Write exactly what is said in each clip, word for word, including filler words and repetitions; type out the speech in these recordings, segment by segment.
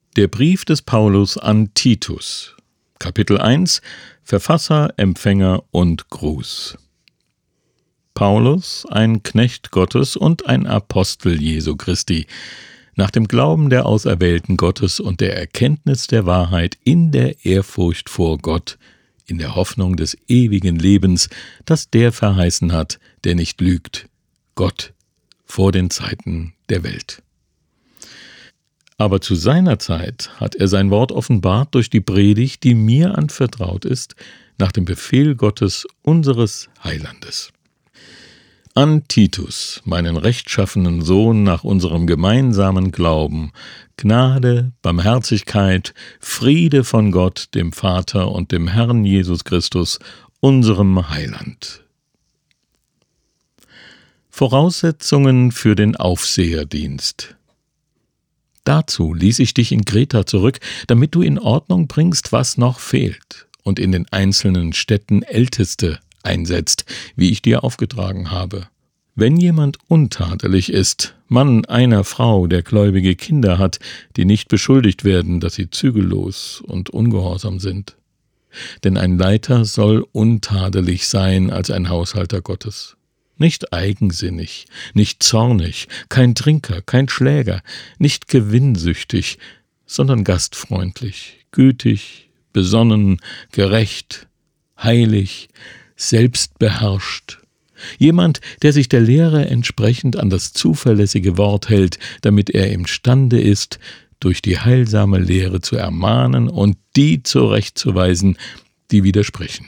Der Brief des Paulus an Titus, Kapitel eins, Verfasser, Empfänger und Gruß. Paulus, ein Knecht Gottes und ein Apostel Jesu Christi, nach dem Glauben der Auserwählten Gottes und der Erkenntnis der Wahrheit in der Ehrfurcht vor Gott, in der Hoffnung des ewigen Lebens, das der verheißen hat, der nicht lügt, Gott, vor den Zeiten der Welt. Aber zu seiner Zeit hat er sein Wort offenbart durch die Predigt, die mir anvertraut ist, nach dem Befehl Gottes, unseres Heilandes. An Titus, meinen rechtschaffenen Sohn nach unserem gemeinsamen Glauben, Gnade, Barmherzigkeit, Friede von Gott, dem Vater und dem Herrn Jesus Christus, unserem Heiland. Voraussetzungen für den Aufseherdienst. Dazu ließ ich dich in Kreta zurück, damit du in Ordnung bringst, was noch fehlt, und in den einzelnen Städten Älteste einsetzt, wie ich dir aufgetragen habe. Wenn jemand untadelig ist, Mann einer Frau, der gläubige Kinder hat, die nicht beschuldigt werden, dass sie zügellos und ungehorsam sind. Denn ein Leiter soll untadelig sein als ein Haushalter Gottes. Nicht eigensinnig, nicht zornig, kein Trinker, kein Schläger, nicht gewinnsüchtig, sondern gastfreundlich, gütig, besonnen, gerecht, heilig, selbstbeherrscht. Jemand, der sich der Lehre entsprechend an das zuverlässige Wort hält, damit er imstande ist, durch die heilsame Lehre zu ermahnen und die zurechtzuweisen, die widersprechen.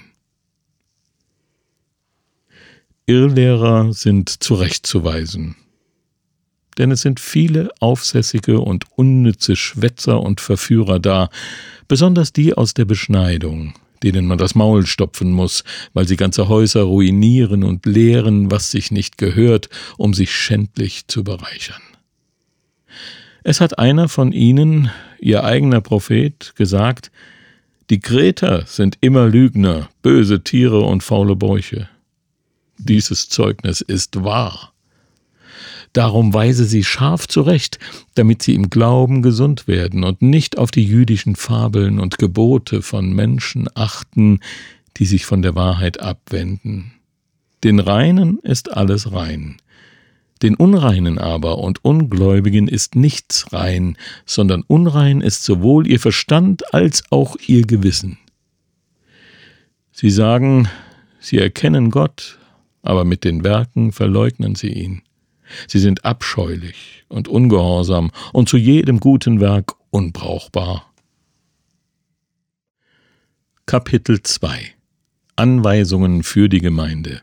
Irrlehrer sind zurechtzuweisen, denn es sind viele aufsässige und unnütze Schwätzer und Verführer da, besonders die aus der Beschneidung, denen man das Maul stopfen muss, weil sie ganze Häuser ruinieren und lehren, was sich nicht gehört, um sich schändlich zu bereichern. Es hat einer von ihnen, ihr eigener Prophet, gesagt: Die Kreter sind immer Lügner, böse Tiere und faule Bäuche. Dieses Zeugnis ist wahr. Darum weise sie scharf zurecht, damit sie im Glauben gesund werden und nicht auf die jüdischen Fabeln und Gebote von Menschen achten, die sich von der Wahrheit abwenden. Den Reinen ist alles rein. Den Unreinen aber und Ungläubigen ist nichts rein, sondern unrein ist sowohl ihr Verstand als auch ihr Gewissen. Sie sagen, sie erkennen Gott, aber mit den Werken verleugnen sie ihn. Sie sind abscheulich und ungehorsam und zu jedem guten Werk unbrauchbar. Kapitel zwei. Anweisungen für die Gemeinde.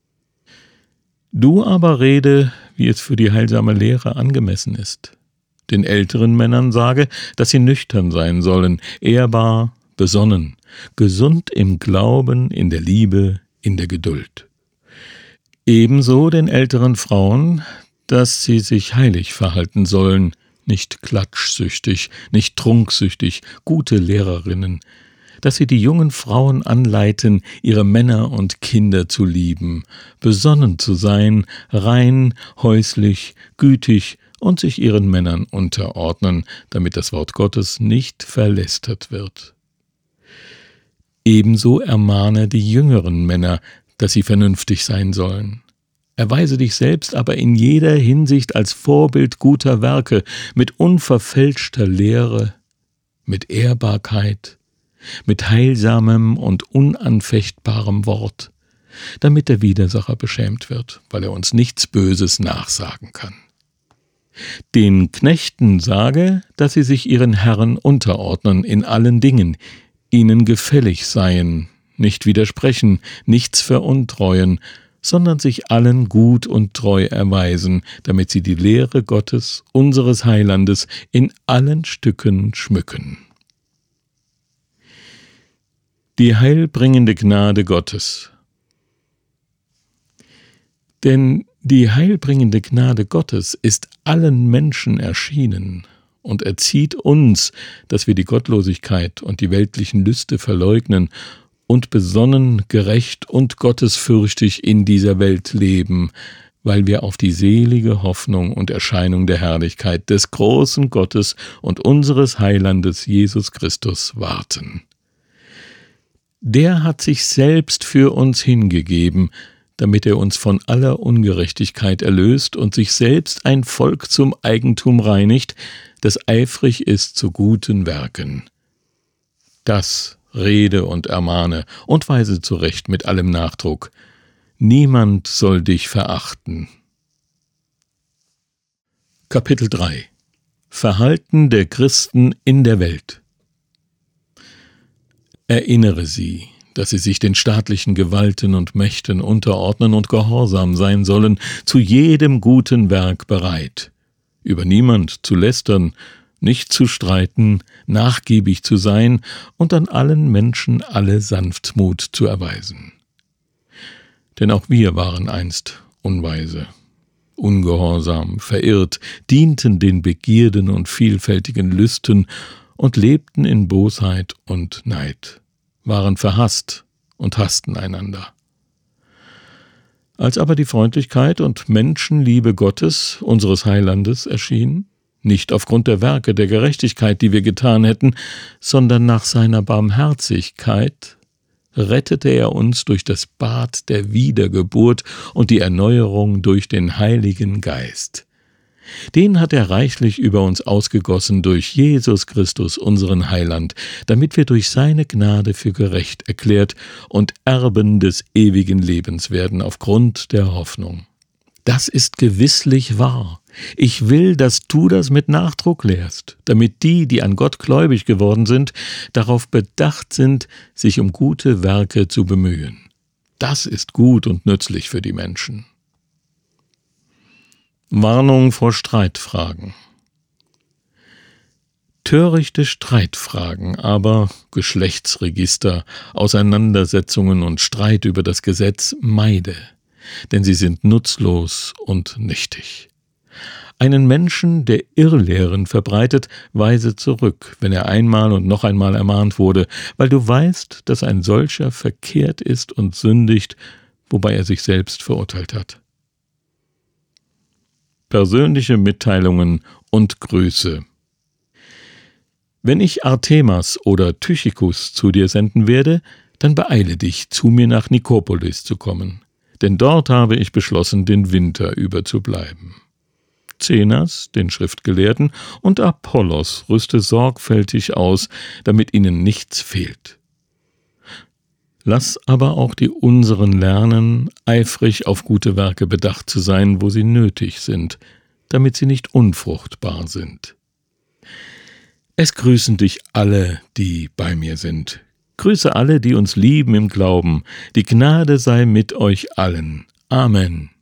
Du aber rede, wie es für die heilsame Lehre angemessen ist. Den älteren Männern sage, dass sie nüchtern sein sollen, ehrbar, besonnen, gesund im Glauben, in der Liebe, in der Geduld. Ebenso den älteren Frauen, dass sie sich heilig verhalten sollen, nicht klatschsüchtig, nicht trunksüchtig, gute Lehrerinnen, dass sie die jungen Frauen anleiten, ihre Männer und Kinder zu lieben, besonnen zu sein, rein, häuslich, gütig und sich ihren Männern unterordnen, damit das Wort Gottes nicht verlästert wird. Ebenso ermahne die jüngeren Männer, dass sie vernünftig sein sollen. Erweise dich selbst aber in jeder Hinsicht als Vorbild guter Werke, mit unverfälschter Lehre, mit Ehrbarkeit, mit heilsamem und unanfechtbarem Wort, damit der Widersacher beschämt wird, weil er uns nichts Böses nachsagen kann. Den Knechten sage, dass sie sich ihren Herren unterordnen in allen Dingen, ihnen gefällig seien, nicht widersprechen, nichts veruntreuen, sondern sich allen gut und treu erweisen, damit sie die Lehre Gottes, unseres Heilandes, in allen Stücken schmücken. Die heilbringende Gnade Gottes. Denn die heilbringende Gnade Gottes ist allen Menschen erschienen und erzieht uns, dass wir die Gottlosigkeit und die weltlichen Lüste verleugnen und besonnen, gerecht und gottesfürchtig in dieser Welt leben, weil wir auf die selige Hoffnung und Erscheinung der Herrlichkeit des großen Gottes und unseres Heilandes Jesus Christus warten. Der hat sich selbst für uns hingegeben, damit er uns von aller Ungerechtigkeit erlöst und sich selbst ein Volk zum Eigentum reinigt, das eifrig ist zu guten Werken. Das rede und ermahne und weise zurecht mit allem Nachdruck. Niemand soll dich verachten. Kapitel drei. Verhalten der Christen in der Welt. Erinnere sie, dass sie sich den staatlichen Gewalten und Mächten unterordnen und gehorsam sein sollen, zu jedem guten Werk bereit, über niemand zu lästern, nicht zu streiten, nachgiebig zu sein und an allen Menschen alle Sanftmut zu erweisen. Denn auch wir waren einst unweise, ungehorsam, verirrt, dienten den Begierden und vielfältigen Lüsten und lebten in Bosheit und Neid, waren verhasst und hassten einander. Als aber die Freundlichkeit und Menschenliebe Gottes, unseres Heilandes, erschien, nicht aufgrund der Werke der Gerechtigkeit, die wir getan hätten, sondern nach seiner Barmherzigkeit, rettete er uns durch das Bad der Wiedergeburt und die Erneuerung durch den Heiligen Geist. Den hat er reichlich über uns ausgegossen durch Jesus Christus, unseren Heiland, damit wir durch seine Gnade für gerecht erklärt und Erben des ewigen Lebens werden aufgrund der Hoffnung. Das ist gewisslich wahr. Ich will, dass du das mit Nachdruck lehrst, damit die, die an Gott gläubig geworden sind, darauf bedacht sind, sich um gute Werke zu bemühen. Das ist gut und nützlich für die Menschen. Warnung vor Streitfragen. Törichte Streitfragen, aber Geschlechtsregister, Auseinandersetzungen und Streit über das Gesetz meide, denn sie sind nutzlos und nichtig. Einen Menschen, der Irrlehren verbreitet, weise zurück, wenn er einmal und noch einmal ermahnt wurde, weil du weißt, dass ein solcher verkehrt ist und sündigt, wobei er sich selbst verurteilt hat. Persönliche Mitteilungen und Grüße. Wenn ich Artemas oder Tychicus zu dir senden werde, dann beeile dich, zu mir nach Nikopolis zu kommen, denn dort habe ich beschlossen, den Winter über zu bleiben. Zenas, den Schriftgelehrten, und Apollos rüste sorgfältig aus, damit ihnen nichts fehlt. Lass aber auch die unseren lernen, eifrig auf gute Werke bedacht zu sein, wo sie nötig sind, damit sie nicht unfruchtbar sind. Es grüßen dich alle, die bei mir sind. Grüße alle, die uns lieben im Glauben. Die Gnade sei mit euch allen. Amen.